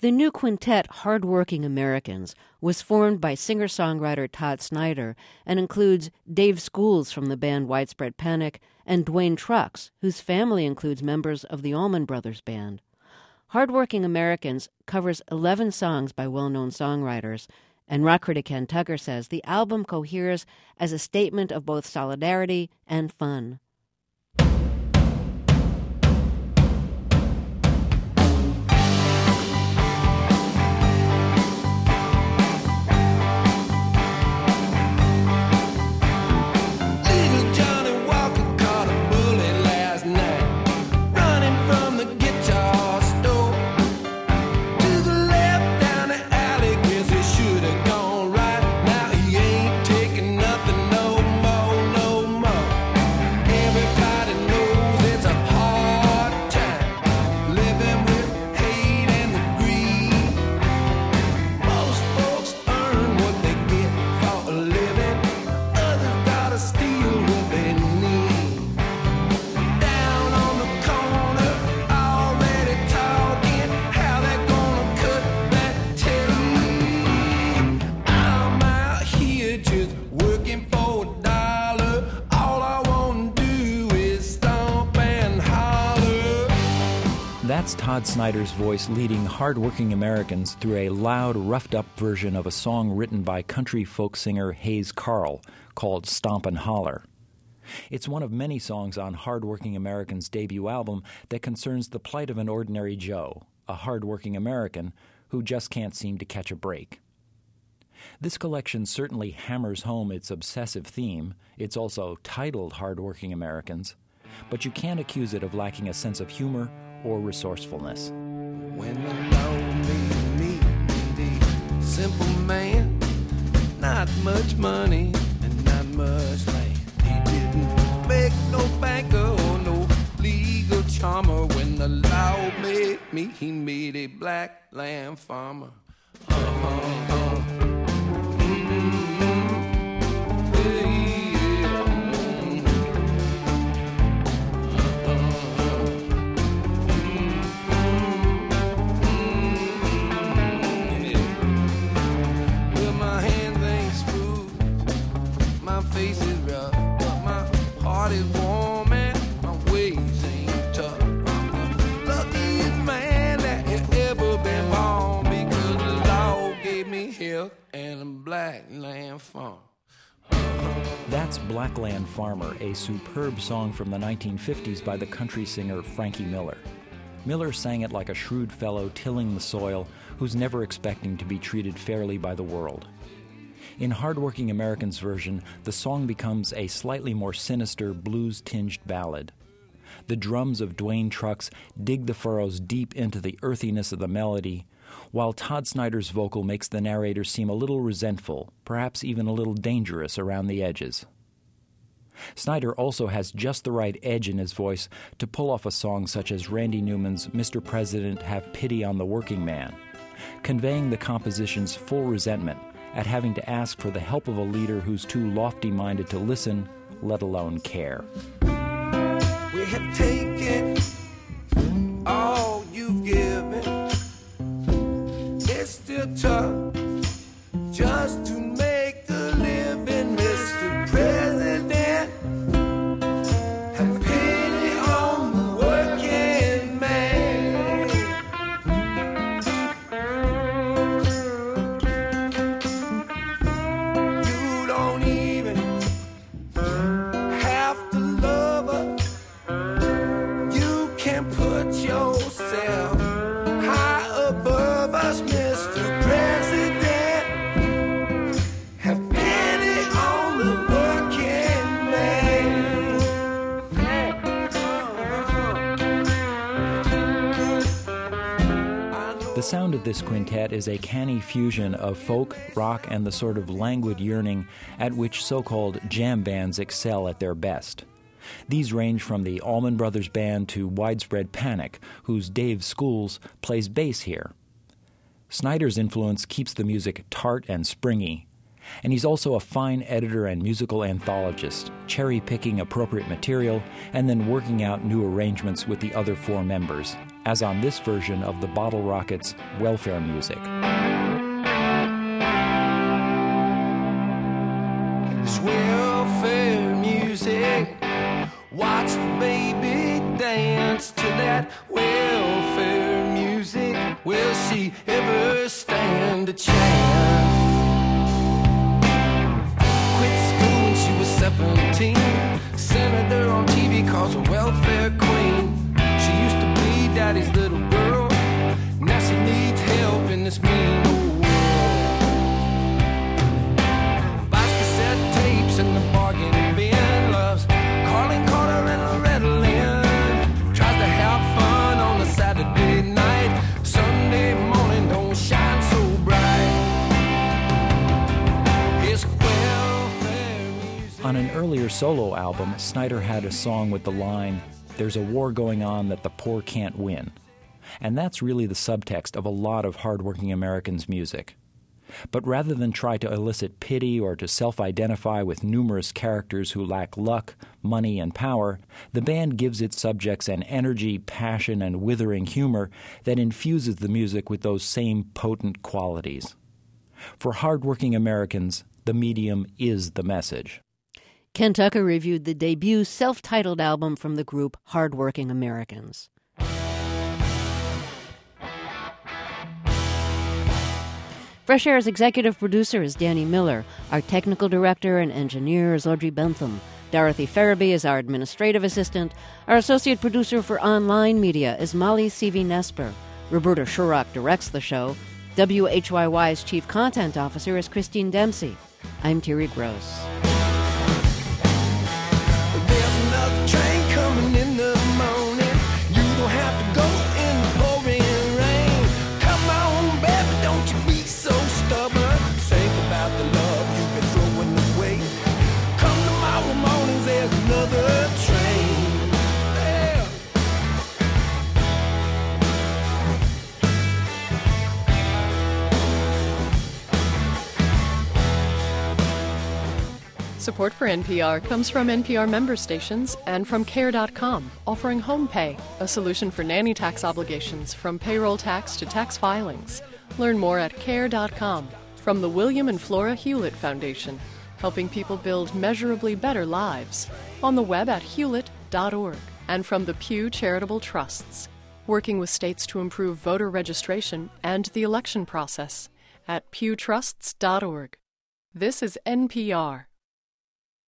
The new quintet, Hardworking Americans, was formed by singer-songwriter Todd Snider and includes Dave Schools from the band Widespread Panic and Dwayne Trucks, whose family includes members of the Allman Brothers Band. Hardworking Americans covers 11 songs by well-known songwriters, and rock critic Ken Tucker says the album coheres as a statement of both solidarity and fun. That's Todd Snider's voice leading hardworking Americans through a loud, roughed-up version of a song written by country folk singer Hayes Carll called Stomp and Holler. It's one of many songs on Hardworking American's debut album that concerns the plight of an ordinary Joe, a hardworking American who just can't seem to catch a break. This collection certainly hammers home its obsessive theme. It's also titled Hardworking Americans, but you can't accuse it of lacking a sense of humor or resourcefulness. When the Lord made me a simple man, not much money and not much land. He didn't make no banker or no legal charmer. When the Lord made me, he made a black land farmer. Face is rough, but my heart is warm and my ways ain't tough. I'm the luckiest man that ever been born, because the Lord gave me health and a black land farm. That's Black Land Farmer, a superb song from the 1950s by the country singer Frankie Miller. Miller sang it like a shrewd fellow tilling the soil who's never expecting to be treated fairly by the world. In Hardworking American's version, the song becomes a slightly more sinister, blues-tinged ballad. The drums of Dwayne Trucks dig the furrows deep into the earthiness of the melody, while Todd Snider's vocal makes the narrator seem a little resentful, perhaps even a little dangerous around the edges. Snider also has just the right edge in his voice to pull off a song such as Randy Newman's Mr. President, Have Pity on the Working Man, conveying the composition's full resentment at having to ask for the help of a leader who's too lofty-minded to listen, let alone care. We have taken all you've given. It's still tough just to make a living, Mr. President. Have pity on the working man. You don't even have to love her. You can put yourself high above us, Mr. President. Have pity on the working man. The sound of this quintet is a canny fusion of folk, rock, and the sort of languid yearning at which so-called jam bands excel at their best. These range from the Allman Brothers Band to Widespread Panic, whose Dave Schools plays bass here. Snider's influence keeps the music tart and springy, and he's also a fine editor and musical anthologist, cherry-picking appropriate material and then working out new arrangements with the other four members, as on this version of the Bottle Rockets' Welfare Music. It's welfare music. Watch the baby dance to that welfare music. Will she ever stand a chance? Quit school when she was 17. Senator on TV calls her welfare queen. She used to be daddy's little girl. Now she needs help in this mean old world. Buys cassette tapes in the bargain bin. Loves Carlin Carter and Loretta Lynn. Tries to have fun on a Saturday night. Sunday morning don't shine so bright. It's welfare music. On an earlier solo album, Snyder had a song with the line, "There's a war going on that the poor can't win." And that's really the subtext of a lot of hardworking Americans' music. But rather than try to elicit pity or to self-identify with numerous characters who lack luck, money, and power, the band gives its subjects an energy, passion, and withering humor that infuses the music with those same potent qualities. For hardworking Americans, the medium is the message. Ken Tucker reviewed the debut self-titled album from the group Hardworking Americans. Fresh Air's executive producer is Danny Miller. Our technical director and engineer is Audrey Bentham. Dorothy Farabee is our administrative assistant. Our associate producer for online media is Molly Seavey-Nesper. Roberta Shurrock directs the show. WHYY's chief content officer is Christine Dempsey. I'm Terry Gross. There's another train coming in the morning. You don't have to go in the pouring rain. Come on, baby, don't you be so stubborn. Think about the love you've been throwing away. Come tomorrow morning, there's another train. Yeah. Support for NPR comes from NPR member stations and from Care.com, offering home pay, a solution for nanny tax obligations from payroll tax to tax filings. Learn more at Care.com. From the William and Flora Hewlett Foundation, helping people build measurably better lives. On the web at hewlett.org. And from the Pew Charitable Trusts, working with states to improve voter registration and the election process at pewtrusts.org. This is NPR.